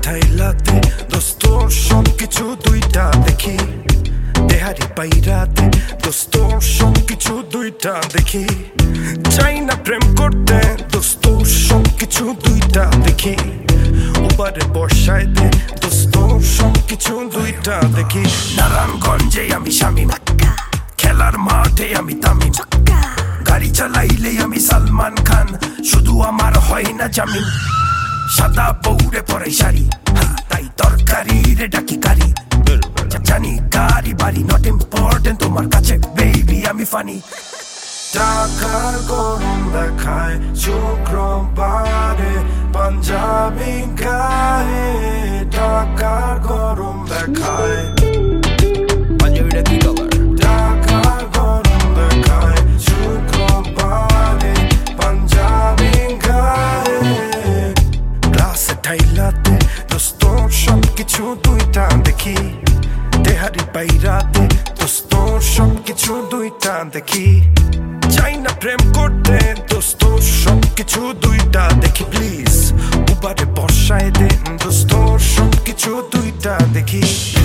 থাইলাতে দোস্ত সবকিছু দুইটা দেখি দেহারি বাইরাতে দোস্ত সবকিছু দুইটা দেখি চাই না প্রেম করতে দোস্ত সবকিছু দুইটা দেখি উপরে বর্ষায় দে দোস্ত সবকিছু দুইটা দেখি নারায়ণগঞ্জে আমি শামীম খেলার মাঠে আমি তামিম গাড়ি চালাইলে আমি সালমান খান শুধু আমার হয় না জামিন সাদা পৌড়ে পরে শাড়ি তাই তরকারি রে ডাকি কারি জানি গাড়ি বাড়ি নট ইম্পর্টেন্ট তোমার কাছে বেবি আমি ফানি টাকার গরম দেখায় শুক্রবারে পাঞ্জাবি গায়ে টাকার গরম দেখায় পাঞ্জাবিটা কি কভার টাকার গরম দেখায় শুক্রবারে পাঞ্জাবি গায়ে গ্লাসে ঠাইলাতে দোস্ত সবকিছু দুইটা দেখি দেহারি বাইরাতে দোস্ত সবকিছু দুইটা দেখি চাই না প্রেম করতে দোস্ত সবকিছু দুইটা দেখি প্লিজ উপরে বর্ষায় দে দোস্ত সবকিছু দুইটা দেখি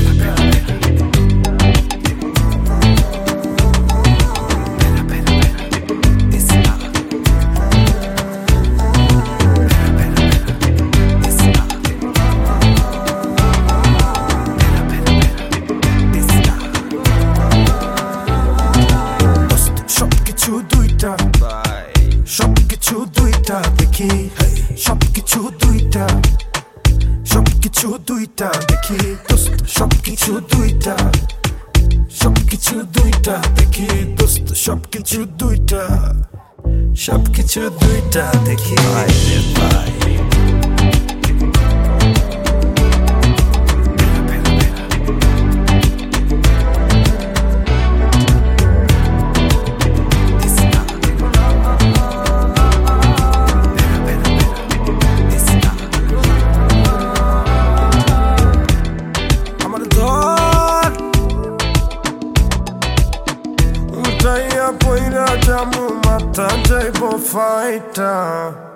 সবকিছু দুইটা দেখি সবকিছু দুইটা সবকিছু দুইটা দেখি দোস্ত সবকিছু দুইটা সবকিছু দুইটা দেখি দোস্ত সবকিছু দুইটা সবকিছু দুইটা দেখি Poira jamu mata jaibo fighter